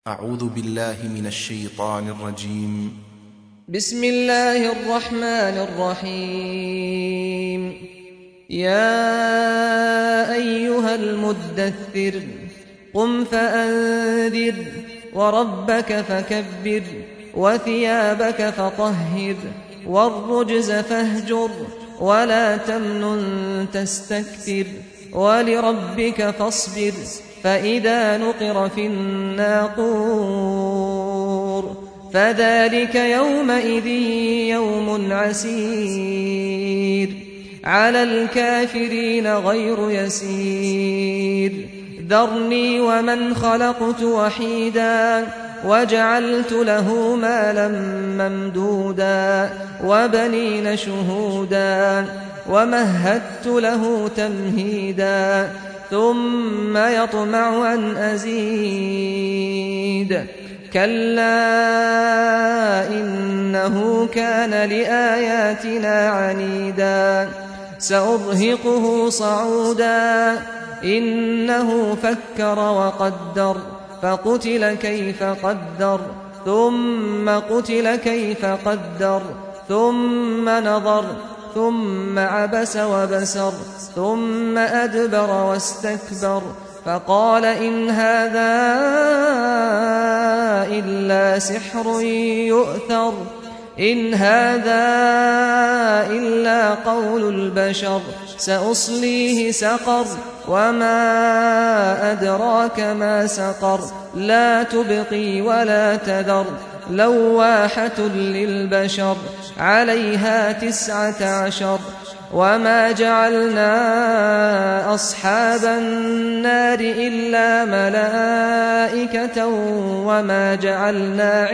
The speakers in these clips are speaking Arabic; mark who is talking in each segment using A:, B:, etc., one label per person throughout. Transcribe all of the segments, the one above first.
A: أعوذ بالله من الشيطان الرجيم.
B: بسم الله الرحمن الرحيم. يا أيها المدثر قم فأنذر وربك فكبر وثيابك فطهر والرجز فاهجر ولا تمنن تستكثر ولربك فاصبر فإذا نقر في الناقور فذلك يومئذ يوم عسير على الكافرين غير يسير. ذرني ومن خلقت وحيدا وجعلت له مالا ممدودا وبنين شهودا ومهدت له تمهيدا ثم يطمع أن أزيد كلا إنه كان لآياتنا عنيدا سأرهقه صعودا إنه فكر وقدر فقتل كيف قدر ثم قتل كيف قدر ثم نظر ثم عبس وبسر ثم أدبر واستكبر فقال إن هذا إلا سحر يؤثر إن هذا إلا قول البشر سأصليه سقر وما أدراك ما سقر لا تبقي ولا تذر لواحة للبشر عليها 19 وما جعلنا أصحاب النار إلا ملائكة وما جعلنا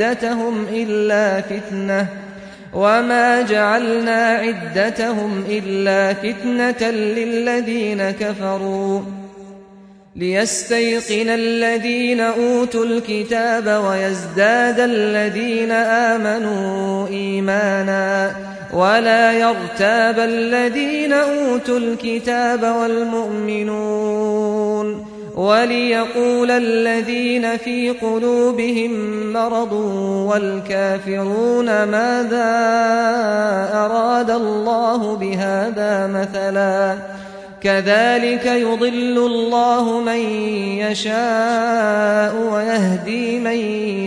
B: عدتهم إلا فتنة للذين كفروا ليستيقن الذين أوتوا الكتاب ويزداد الذين آمنوا إيمانا ولا يرتاب الذين أوتوا الكتاب والمؤمنون وليقول الذين في قلوبهم مرض والكافرون ماذا أراد الله بهذا مثلا كذلك يضل الله من يشاء ويهدي من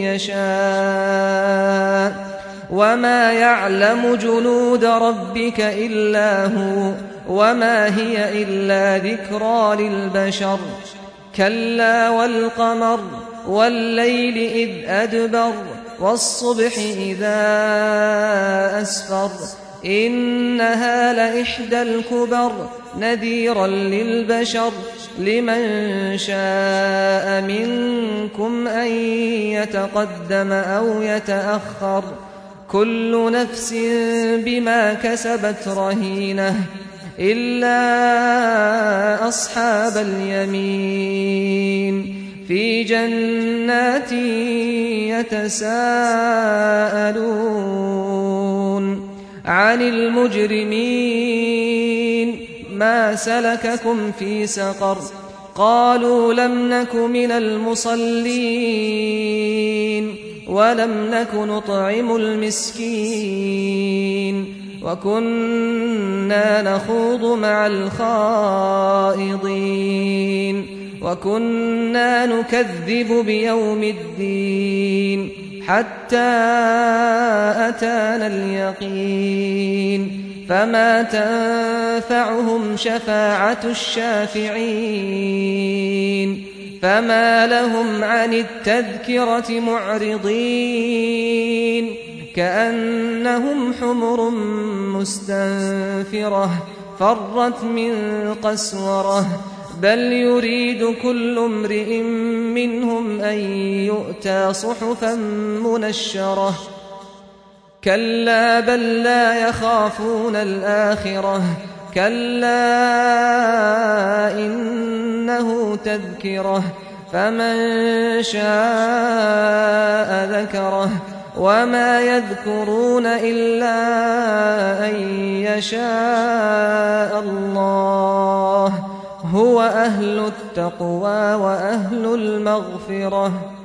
B: يشاء وما يعلم جنود ربك إلا هو وما هي إلا ذكرى للبشر. كلا والقمر والليل إذ أدبر والصبح إذا أسفر إنها لإحدى الكبر نذيرا للبشر لمن شاء منكم أن يتقدم أو يتأخر كل نفس بما كسبت رهينة إلا أصحاب اليمين في جنات يتساءلون عن المجرمين ما سلككم في سقر قالوا لم نك من المصلين ولم نك نطعم المسكين وكنا نخوض مع الخائضين وكنا نكذب بيوم الدين حتى أتانا اليقين فما تنفعهم شفاعة الشافعين فما لهم عن التذكرة معرضين كأنهم حمر مستنفرة فرت من قسورة بل يريد كل امرئ منهم أن يؤتى صحفا منشرة كلا بل لا يخافون الآخرة كلا إنه تذكرة فمن شاء ذكره وما يذكرون إلا أن يشاء الله هو أهل التقوى وأهل المغفرة.